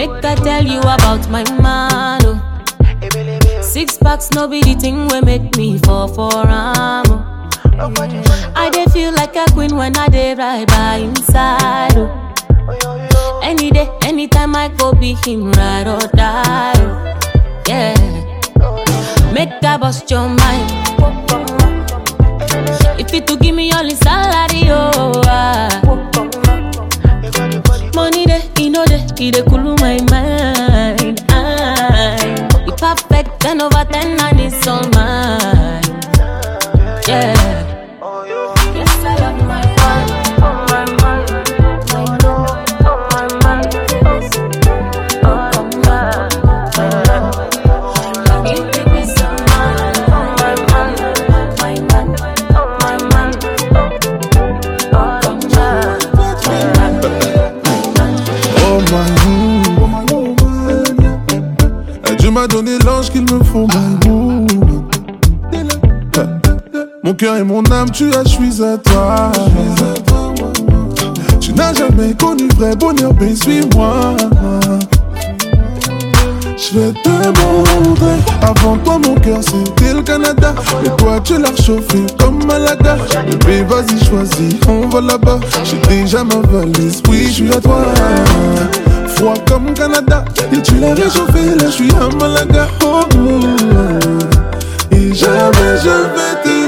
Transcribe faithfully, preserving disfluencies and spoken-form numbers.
Make I tell you about my man. Oh. Six packs, no be the thing we make me fall for am. Oh. I dey feel like a queen when I dey right by inside. Oh. Any day, anytime I go be him ride or die. Oh. Yeah, make I bust your mind. If it to give me all his salary, oh. Ah. Money dey, he know dey, he dey cool my mind. Ah. He perfect, ten over ten and it's all mine. Yeah. Yes, I love my man. Oh my man, I know. Oh my man, oh my man. You give me some man. Oh my man, my man. Oh my man, oh my man. Dieu m'a donné l'ange qu'il me faut my woman. Mon cœur et mon âme, tu as, je suis à toi. Tu n'as jamais connu vrai bonheur, ben suis-moi. Je vais te montrer. Avant toi mon cœur c'était le Canada, mais toi tu l'as chauffé comme Malaga. Bébé vas-y choisis, on va là-bas. J'ai déjà ma valise, oui je suis à toi. Froid comme Canada, et tu l'as réchauffé, là je suis à Malaga. Oh, oh, oh. Et jamais je vais te